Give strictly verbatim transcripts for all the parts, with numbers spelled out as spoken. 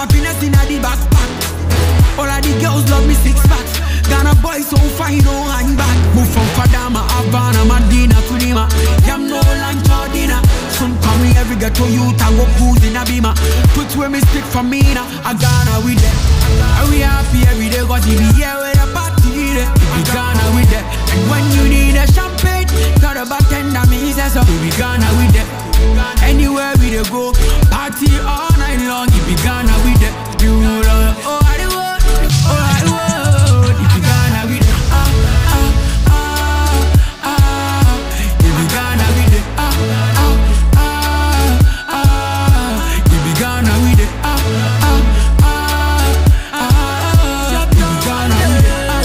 happiness in the backpack. All of the girls love me six packs. Ghana boy so fine, no hang back. Move from Fadama, Havana, Medina to Lima. Yam no lunch or dinner. Some call me every ghetto youth, I go cruise in a beamer. Put where me stick from me now, I Ghana with them. And we happy every day, cause we be here with a party there. We Ghana with them. And when you need a champagne, got a bartender, me say so. We Ghana with them. Anywhere we dey go, party all night long. If we Ghana with them. You know, oh I do what, oh I do what. If we Ghana with them, ah, ah, ah, ah. If we Ghana with them, ah, ah, ah, ah. If we Ghana with them, ah, ah, ah, ah. If we Ghana with them, ah,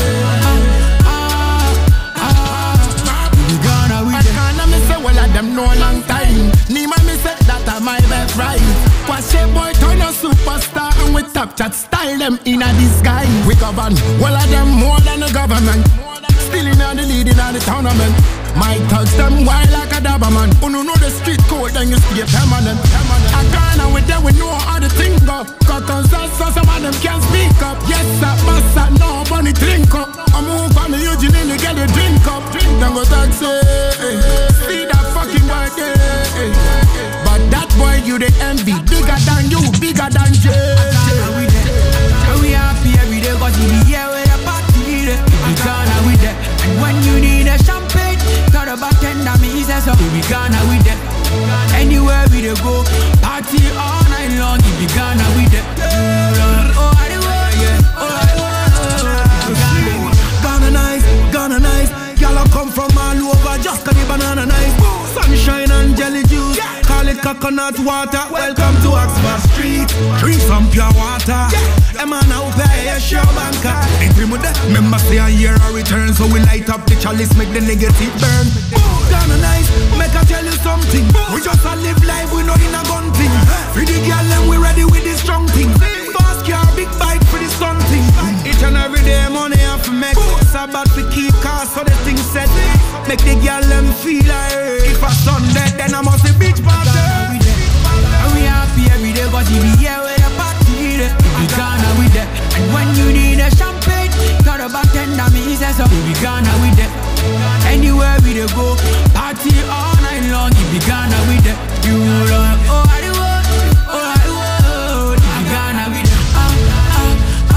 ah, ah. If we Ghana with them. I can't me say well at them no long time. Nima me say that I my best right. Cause she boy turn a superstar and we top chat style them in a disguise. We govern well of them more than the government. Still in the lead in the tournament. My thugs them wild like a Doberman. Who no know the street code then you stay permanent. I can't with them we know how the thing go. Cause so some of them can't speak up. Yes sir, massa, no bunny drink up. I move from the Eugene in the get a drink up. Then go talk say, hey, see that fucking boy there. But that boy you the envy. Bigger than you, bigger than J J. And we happy every day cause we be here with a party there. We Ghana with them. And when you need a champagne, got a bartender, me say so. We Ghana with them. Anywhere we dey go, party all night long. If we Ghana with them. Oh I do what, yeah. Oh I do what. Ghana nice, Ghana nice. Y'all come from all over, just cause the banana nice. Sunshine and jelly juice, call it coconut water. Welcome to Oxford Street, drink some pure water. A man out pay a show banker. Anything with that, remember say a year a return. So we light up the chalice, make the negative burn. Ghana nice, make I tell you something. We just a live life, we know in a gun thing. For the girl and we ready with the strong thing. Fast car, big bike for the sun thing. Each and every day money have to make. Sabbath we keep cars so the thing set. Make the girl them feel like if a Sunday then I must be beach party. And we happy every day cause we be here with a party there. We Ghana with them. And when you need a champagne, got a bartender, me say so. We Ghana with them. Anywhere we dey go, party all night long. If we Ghana with them. You know, oh I do what, oh I do what. If we Ghana with them, ah, ah,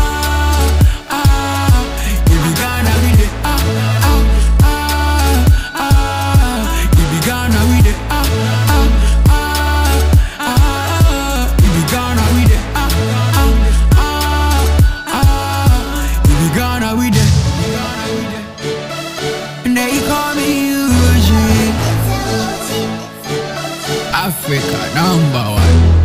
ah, ah. If we Ghana with them, ah, ah, ah, ah. If we Ghana with them, ah, ah, ah, ah. If we Ghana with them, ah, ah, ah, ah. If we Ghana with them. And they call me Eugene, Africa number one.